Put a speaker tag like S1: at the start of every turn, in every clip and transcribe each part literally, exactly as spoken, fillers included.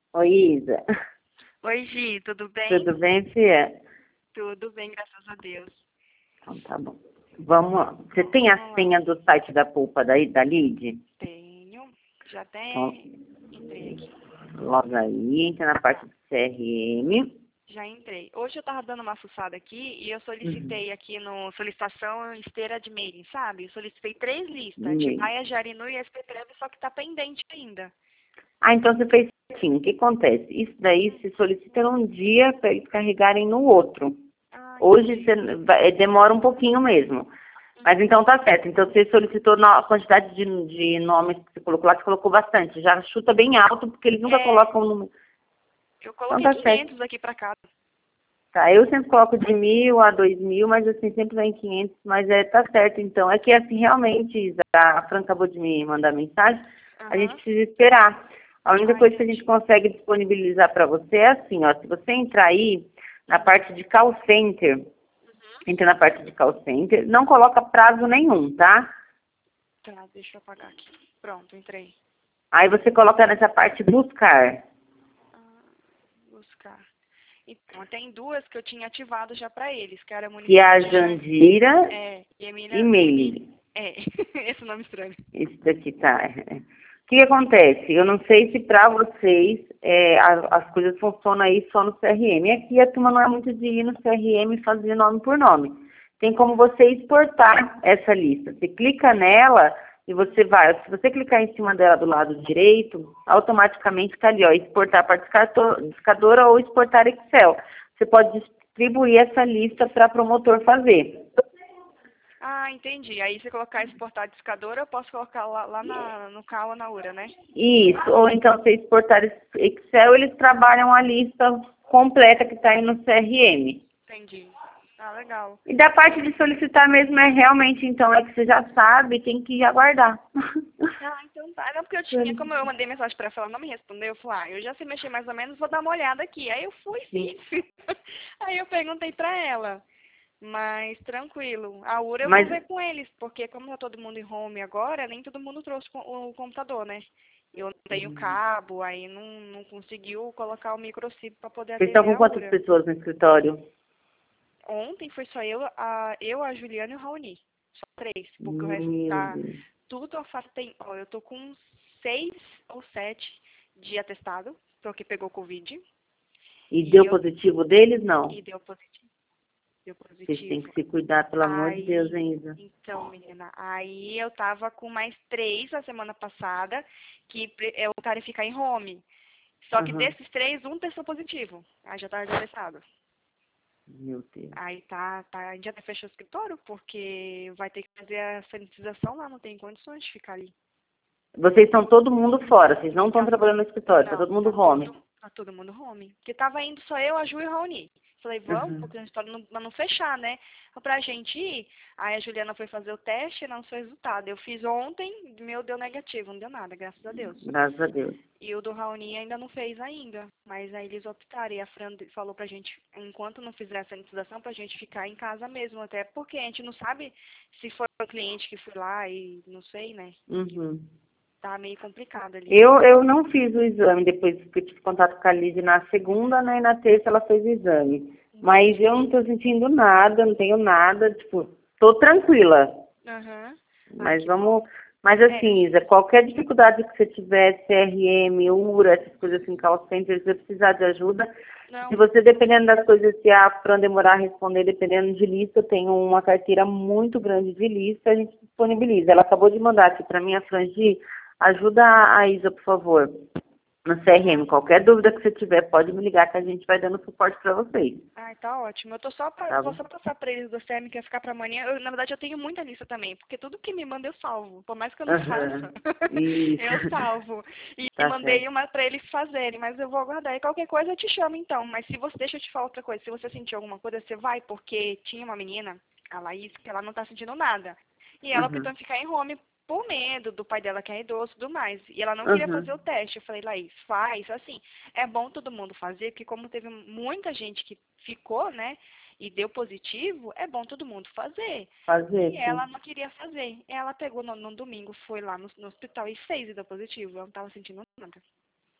S1: Oi, Isa.
S2: Oi, Gi, tudo bem?
S1: Tudo bem, Fia?
S2: Tudo bem, graças a Deus.
S1: Então tá bom. Vamos lá. Você tem a
S2: Vamos lá.
S1: senha do site da Polpa da, da Lid?
S2: Tenho. Já
S1: Então,
S2: até entrei aqui.
S1: logo aí, entra na parte
S2: Tá,
S1: do C R M.
S2: já entrei. Hoje eu tava dando uma fuçada aqui e eu
S1: Uhum.
S2: solicitei aqui no solicitação esteira de mailing, sabe? Eu solicitei três listas,
S1: E-mail.
S2: Atibaia, Jarinu e S P Treve, só que tá pendente ainda.
S1: Ah, então você fez certinho. O que acontece? Isso daí se solicita num dia para eles carregarem no outro.
S2: Ah,
S1: Hoje
S2: entendi.
S1: você vai- demora um pouquinho mesmo. Mas
S2: Uhum.
S1: então tá certo. Então você solicitou na- a quantidade de, de nomes que você colocou lá, você colocou bastante. Já chuta bem alto, porque eles nunca
S2: É,
S1: colocam no.
S2: eu
S1: Então
S2: coloquei
S1: tá certo.
S2: quinhentos aqui pra cá.
S1: Tá, eu sempre coloco de mil a dois mil, mas assim, sempre vem quinhentos, mas é, tá certo, então. É que assim, realmente, Isa, a Fran acabou de me mandar mensagem, a gente
S2: Aham.
S1: precisa esperar. A única
S2: Ah,
S1: coisa que a gente
S2: entendi.
S1: consegue disponibilizar para você é assim, ó, se você entrar aí na
S2: Hum.
S1: parte de call center, entra na parte de call center, não coloca prazo nenhum, tá?
S2: Tá, deixa eu apagar aqui. Pronto, entrei.
S1: Aí você coloca nessa parte buscar,
S2: Ah, buscar. Então, tem duas que eu tinha ativado já para eles, que era
S1: que é
S2: município
S1: a
S2: de Jar...
S1: Jandira
S2: É, e
S1: e
S2: Emília... Emília...
S1: Mail.
S2: É, esse nome estranho.
S1: Esse daqui tá. O que acontece? Eu não sei se para vocês é, a- as coisas funcionam aí só no C R M. Aqui a turma não é muito de ir no C R M e fazer nome por nome. Tem como você exportar essa lista. Você clica nela e você vai. Se você clicar em cima dela do lado direito, automaticamente está ali, ó, exportar para discadora ou exportar Excel. Você pode distribuir essa lista para promotor fazer.
S2: Ah, entendi. Aí, se colocar exportar discadora, eu posso colocar lá, lá na, no Cala na Ura, né?
S1: Isso, ou então se exportar Excel, eles trabalham a lista completa que está aí no C R M.
S2: Entendi. Ah, legal.
S1: E da parte de solicitar mesmo é realmente, então, é que você já sabe, tem que aguardar.
S2: Ah, então tá. Não, porque eu tinha, como eu mandei mensagem pra ela, ela não me respondeu, eu falei, ah, eu já sei mexer mais ou menos, vou dar uma olhada aqui. Aí eu fui,
S1: Sim.
S2: fiz. Aí eu perguntei pra ela. Mas tranquilo. A Ura eu vou
S1: Mas
S2: ver com eles, porque como tá todo mundo em home agora, nem todo mundo trouxe co- o computador, né? Eu não tenho cabo, aí não, não conseguiu colocar o microchip para poder
S1: vocês estão
S2: atender
S1: com
S2: a
S1: quantas
S2: Ura.
S1: pessoas no escritório?
S2: Ontem foi só eu, a, eu, a Juliana e o Raoni. Só três, porque o resto
S1: Meu
S2: tá
S1: Deus.
S2: tudo afastado. Ó, eu tô com seis ou sete de atestado, porque pegou Covid.
S1: E
S2: E
S1: deu
S2: eu
S1: positivo deles?
S2: e
S1: Não.
S2: deu positivo. Deu
S1: Vocês têm
S2: positivo.
S1: que se cuidar, pelo amor de Deus,
S2: Aí,
S1: hein, Isa?
S2: então, menina, aí eu tava com mais três a semana passada que pre- eu quero ficar em home. Só que
S1: Aham.
S2: desses três, um testou positivo. Aí já tá atestado.
S1: Meu Deus.
S2: Aí tá, tá, a gente já até fechou o escritório, porque vai ter que fazer a sanitização lá, não tem condições de ficar ali.
S1: Vocês estão todo mundo fora, vocês não estão
S2: Tá,
S1: trabalhando no escritório, está
S2: não,
S1: todo mundo
S2: tá todo,
S1: home.
S2: tá todo mundo home. Porque tava indo só eu, a Ju e o Raoni. Falei, vamos,
S1: Uhum.
S2: porque a gente pode não, pra não fechar, né? Pra gente ir. Aí a Juliana foi fazer o teste e não foi resultado. Eu fiz ontem, meu deu negativo, não deu nada, graças a Deus.
S1: Graças a Deus.
S2: E o do Raoni ainda não fez ainda. Mas aí eles optaram. E a Fran falou pra gente, enquanto não fizer a sanitização, pra gente ficar em casa mesmo. Até porque a gente não sabe se foi o cliente que foi lá e não sei, né?
S1: Uhum.
S2: Tá meio complicado ali.
S1: Eu, eu não fiz o exame depois que eu tive contato com a Lídia na segunda, né? E na terça ela fez o exame. Mas
S2: Entendi.
S1: eu não tô sentindo nada, não tenho nada, tipo, tô tranquila.
S2: Aham. Ai,
S1: Mas
S2: que bom.
S1: vamos. Mas
S2: É,
S1: assim, Isa, qualquer dificuldade que você tiver, C R M, U R A, essas coisas assim, call center, se você precisar de ajuda, se
S2: não,
S1: você, dependendo das coisas, se a Fran demorar a responder, dependendo de lista, eu tenho uma carteira muito grande de lista, a gente disponibiliza. Ela acabou de mandar aqui para mim, a Frangi, ajuda a Isa, por favor, no C R M.
S2: tá.
S1: Qualquer dúvida que você tiver, pode me ligar que a gente vai dando suporte para vocês.
S2: Ai, tá ótimo. Eu tô só pra,
S1: Tá
S2: vou
S1: bom?
S2: só passar pra eles do C M que ia ficar pra amanhã. Eu, na verdade, eu tenho muita lista também, porque tudo que me manda eu salvo. Por mais que eu não
S1: Aham.
S2: faça,
S1: Isso.
S2: eu salvo. E
S1: Tá
S2: mandei
S1: certo.
S2: uma pra eles fazerem, mas eu vou aguardar. E qualquer coisa eu te chamo então. Mas se você, deixa eu te falar outra coisa. Se você sentir alguma coisa, você vai, porque tinha uma menina, a Laís, que ela não tá sentindo nada. E ela optou
S1: Uhum.
S2: em ficar em home por medo do pai dela que é idoso e tudo mais. E ela não queria fazer
S1: Uhum.
S2: o teste. Eu falei, Laís, faz. Assim, é bom todo mundo fazer, porque como teve muita gente que ficou, né, e deu positivo, é bom todo mundo fazer. E
S1: Fazer, sim.
S2: ela não queria fazer. Ela pegou no, no domingo, foi lá no, no hospital e fez e deu positivo. Ela não estava sentindo nada.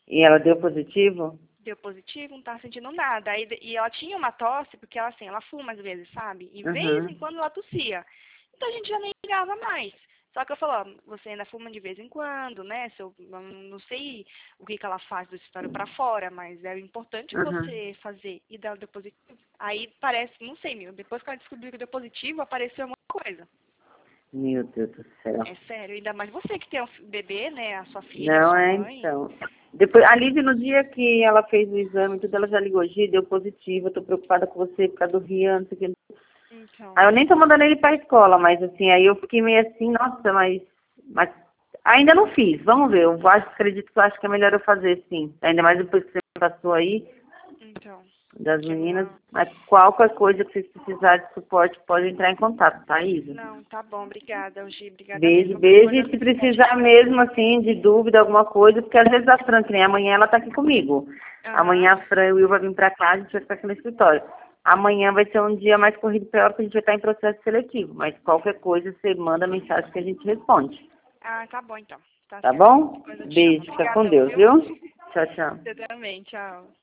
S1: E ela deu positivo?
S2: Deu positivo, não tava sentindo nada. Aí, e ela tinha uma tosse, porque ela assim, ela fuma às vezes, sabe? E de vez em
S1: Uhum.
S2: quando ela tossia. Então a gente já nem ligava mais. Só que eu falava, você ainda fuma de vez em quando, né? Se eu, não não sei o que, que ela faz do escritório para fora, mas é importante
S1: Uhum.
S2: você fazer. E dela deu positivo. Aí parece, não sei, meu, depois que ela descobriu que deu positivo, apareceu uma coisa.
S1: Meu Deus do céu.
S2: É sério, ainda mais você que tem um bebê, né? A sua filha, a
S1: Não,
S2: sua
S1: é
S2: mãe.
S1: então. Depois, a Lívia, no dia que ela fez o exame, tudo, ela já ligou, Gi, deu positivo, eu tô preocupada com você por causa do Rian, não sei o que.
S2: Então,
S1: Aí eu nem tô mandando ele pra escola, mas assim, aí eu fiquei meio assim, nossa, mas, mas ainda não fiz, vamos ver, eu acho, acredito que eu acho que é melhor eu fazer sim. Ainda mais depois que você passou aí,
S2: então,
S1: das
S2: que
S1: meninas,
S2: ela...
S1: mas qualquer coisa que vocês precisarem de suporte, pode entrar em contato, tá, Isa?
S2: Não, tá bom, obrigada, Gi, obrigada
S1: Beijo,
S2: mesmo. Qualquer
S1: beijo.
S2: coisa
S1: E se
S2: você pode
S1: precisar
S2: ligar.
S1: mesmo, assim, de dúvida, alguma coisa, porque às vezes a Fran, que nem amanhã, ela tá aqui comigo.
S2: Aham.
S1: Amanhã a Fran e o Will vai vir pra cá, a gente vai ficar aqui no escritório. Amanhã vai ser um dia mais corrido pra ela, porque a gente vai estar em processo seletivo. Mas qualquer coisa, você manda mensagem que a gente responde.
S2: Ah, tá bom então. Tá
S1: Tá
S2: certo. Qualquer
S1: bom?
S2: coisa eu te chamo.
S1: Beijo, fica com
S2: Obrigadão,
S1: Deus,
S2: viu?
S1: viu? Tchau, tchau.
S2: Você também, tchau.